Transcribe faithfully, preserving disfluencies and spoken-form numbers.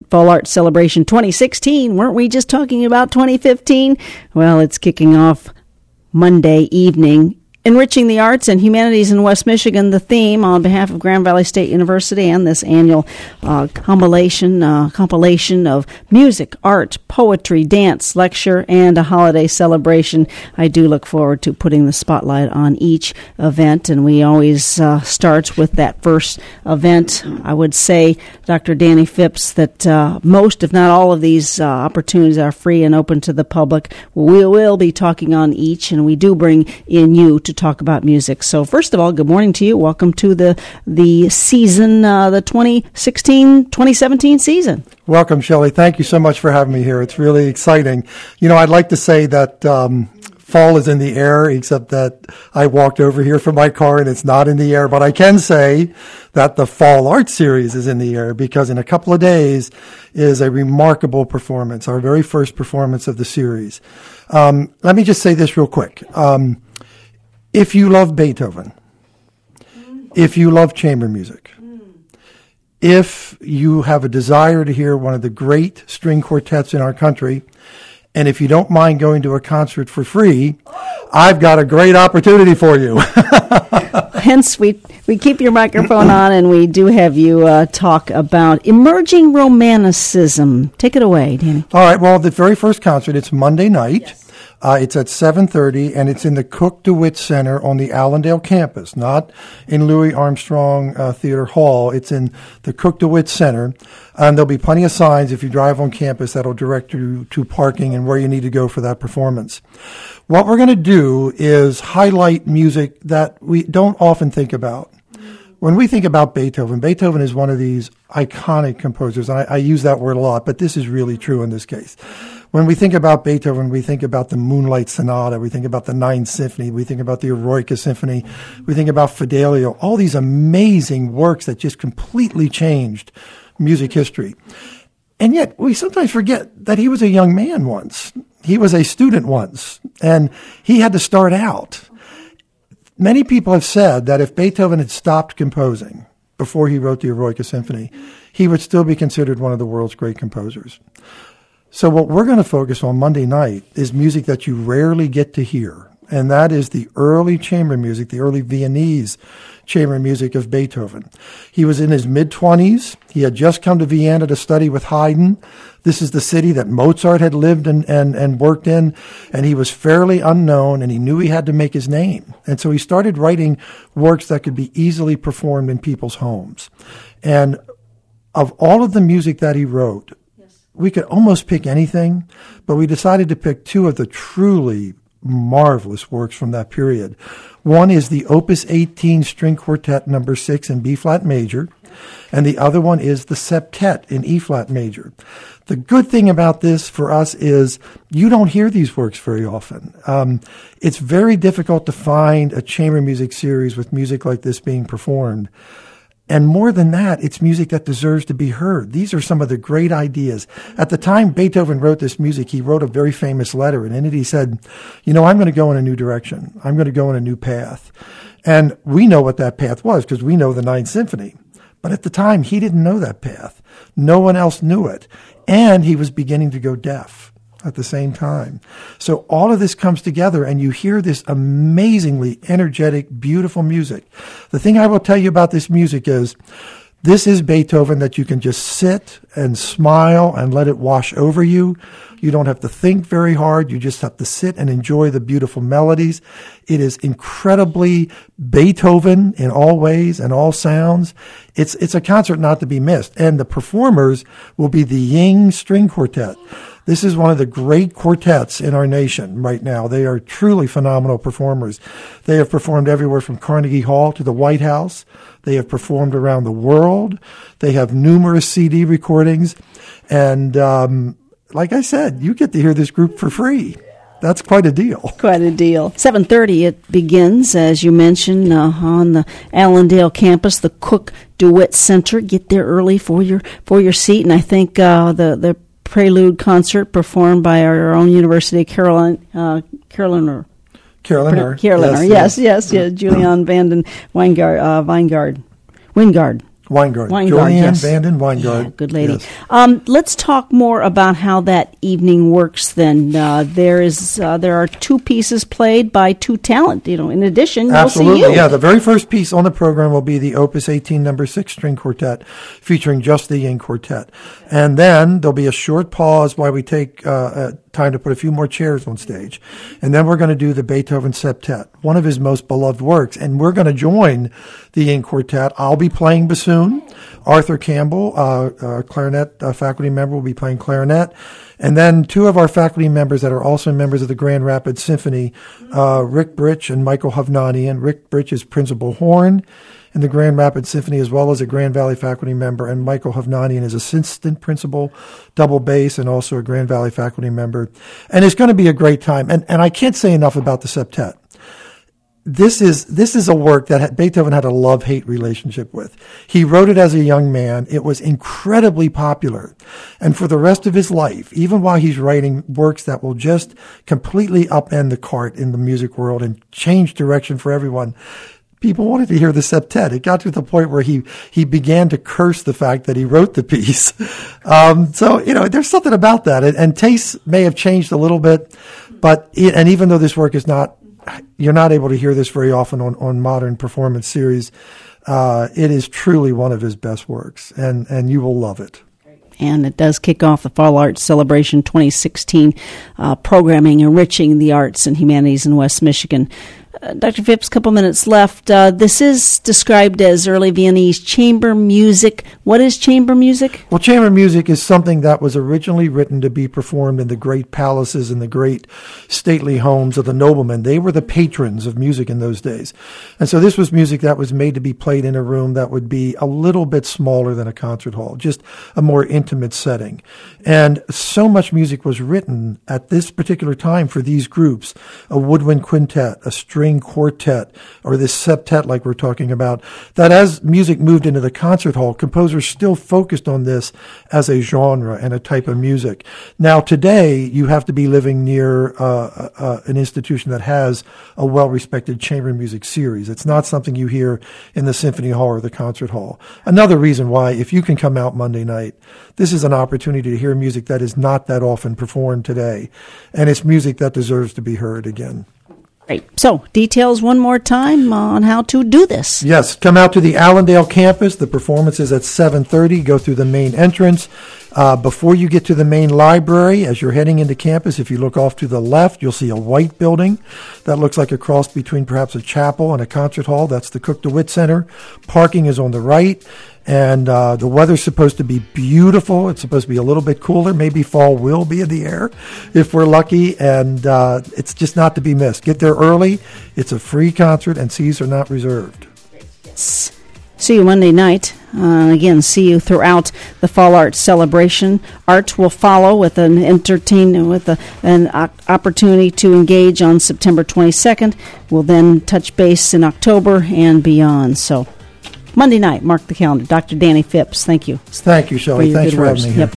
Fall Arts Celebration twenty sixteen. Weren't we just talking about twenty fifteen? Well, it's kicking off Monday evening. Enriching the Arts and Humanities in West Michigan, the theme on behalf of Grand Valley State University and this annual uh, compilation, uh, compilation of music, art, poetry, dance, lecture, and a holiday celebration. I do look forward to putting the spotlight on each event, and we always uh, start with that first event. I would say, Doctor Danny Phipps, that uh, most, if not all of these uh, opportunities are free and open to the public. We will be talking on each, and we do bring in you to talk about music. So first of all, good morning to you. Welcome to the the season, uh, the twenty sixteen twenty seventeen season. Welcome, Shelley. Thank you so much for having me here. It's really exciting. You know, I'd like to say that um, fall is in the air, except that I walked over here from my car and it's not in the air. But I can say that the Fall Art Series is in the air because in a couple of days is a remarkable performance, our very first performance of the series. Um, let me just say this real quick. Um, If you love Beethoven, if you love chamber music, if you have a desire to hear one of the great string quartets in our country, and if you don't mind going to a concert for free, I've got a great opportunity for you. Hence, we we keep your microphone on, and we do have you uh, talk about emerging romanticism. Take it away, Danny. All right. Well, the very first concert, it's Monday night. Yes. Uh, it's at seven thirty, and it's in the Cook DeWitt Center on the Allendale campus, not in Louis Armstrong uh, Theater Hall. It's in the Cook DeWitt Center, and there'll be plenty of signs if you drive on campus that'll direct you to parking and where you need to go for that performance. What we're going to do is highlight music that we don't often think about. When we think about Beethoven, Beethoven is one of these iconic composers. I, I use that word a lot, but this is really true in this case. When we think about Beethoven, we think about the Moonlight Sonata, we think about the Ninth Symphony, we think about the Eroica Symphony, we think about Fidelio, all these amazing works that just completely changed music history. And yet, we sometimes forget that he was a young man once. He was a student once, and he had to start out. Many people have said that if Beethoven had stopped composing before he wrote the Eroica Symphony, he would still be considered one of the world's great composers. So what we're going to focus on Monday night is music that you rarely get to hear, and that is the early chamber music, the early Viennese chamber music of Beethoven. He was in his mid-twenties. He had just come to Vienna to study with Haydn. This is the city that Mozart had lived and, and, and worked in, and he was fairly unknown, and he knew he had to make his name. And so he started writing works that could be easily performed in people's homes. And of all of the music that he wrote, we could almost pick anything, but we decided to pick two of the truly marvelous works from that period. One is the Opus eighteen String Quartet number six in B-flat major, and the other one is the Septet in E-flat major. The good thing about this for us is you don't hear these works very often. Um, it's very difficult to find a chamber music series with music like this being performed. And more than that, it's music that deserves to be heard. These are some of the great ideas. At the time Beethoven wrote this music, he wrote a very famous letter, and in it he said, you know, I'm going to go in a new direction. I'm going to go in a new path. And we know what that path was because we know the Ninth Symphony. But at the time, he didn't know that path. No one else knew it. And he was beginning to go deaf at the same time. So all of this comes together, and you hear this amazingly energetic, beautiful music. The thing I will tell you about this music is this is Beethoven that you can just sit and smile and let it wash over you. You don't have to think very hard. You just have to sit and enjoy the beautiful melodies. It is incredibly Beethoven in all ways and all sounds. It's it's a concert not to be missed. And the performers will be the Ying String Quartet. This is one of the great quartets in our nation right now. They are truly phenomenal performers. They have performed everywhere from Carnegie Hall to the White House. They have performed around the world. They have numerous C D recordings. And um, like I said, you get to hear this group for free. That's quite a deal. Quite a deal. seven thirty it begins, as you mentioned, uh, on the Allendale campus, the Cook DeWitt Center. Get there early for your for your seat. And I think uh, the the prelude concert performed by our own university, Caroline, uh, Carolyn or Carolyn, Carolyn, yes, yes, yes, yes, Julian Vanden Weingard, uh, Weingard, Wingard. Weingard. Weingard, Julianne yes. Vanden Weingard. Yeah, good lady. Yes. Um, let's talk more about how that evening works then. Uh, there is uh, there are two pieces played by two talent. You know, in addition, Absolutely, we'll see you. yeah. The very first piece on the program will be the Opus eighteen number six string quartet featuring just the Ying Quartet. And then there'll be a short pause while we take uh, uh, time to put a few more chairs on stage. And then we're going to do the Beethoven Septet, one of his most beloved works. And we're going to join the Ying Quartet. I'll be playing bassoon. Arthur Campbell, uh, uh, clarinet uh, faculty member, will be playing clarinet. And then two of our faculty members that are also members of the Grand Rapids Symphony, uh, Rick Britch and Michael Hovnanian. Rick Britch is principal horn in the Grand Rapids Symphony, as well as a Grand Valley faculty member, and Michael Hovnanian is assistant principal, double bass, and also a Grand Valley faculty member. And it's going to be a great time. And, and I can't say enough about the septet. This is this is a work that Beethoven had a love-hate relationship with. He wrote it as a young man. It was incredibly popular. And for the rest of his life, even while he's writing works that will just completely upend the cart in the music world and change direction for everyone, people wanted to hear the septet. It got to the point where he, he began to curse the fact that he wrote the piece. Um, so, you know, there's something about that. And, and tastes may have changed a little bit, but, it, and even though this work is not, you're not able to hear this very often on, on modern performance series, uh, it is truly one of his best works, and, and you will love it. And it does kick off the Fall Arts Celebration twenty sixteen uh, programming, enriching the arts and humanities in West Michigan. Uh, Doctor Phipps, a couple minutes left. Uh, this is described as early Viennese chamber music. What is chamber music? Well, chamber music is something that was originally written to be performed in the great palaces and the great stately homes of the noblemen. They were the patrons of music in those days. And so this was music that was made to be played in a room that would be a little bit smaller than a concert hall, just a more intimate setting. And so much music was written at this particular time for these groups, a woodwind quintet, a string quartet, or this septet like we're talking about, that as music moved into the concert hall, composers still focused on this as a genre and a type of music. Now today, you have to be living near uh, uh, an institution that has a well-respected chamber music series. It's not something you hear in the symphony hall or the concert hall. Another reason why, if you can come out Monday night, this is an opportunity to hear music that is not that often performed today, and it's music that deserves to be heard again. Great. So, details one more time on how to do this. Yes, come out to the Allendale campus. The performance is at seven thirty. Go through the main entrance. Uh, before you get to the main library, as you're heading into campus, if you look off to the left, you'll see a white building that looks like a cross between perhaps a chapel and a concert hall. That's the Cook DeWitt Center. Parking is on the right. And uh, the weather's supposed to be beautiful. It's supposed to be a little bit cooler. Maybe fall will be in the air if we're lucky. And uh, it's just not to be missed. Get there early. It's a free concert, and seats are not reserved. Yes. See you Monday night. Uh, again, see you throughout the Fall Arts Celebration. Art will follow with an entertain with a, an uh, opportunity to engage on September twenty-second. We'll then touch base in October and beyond. So, Monday night, mark the calendar. Doctor Danny Phipps, thank you. Thank you, Shelley. For Thanks good for words. having me here. Yep.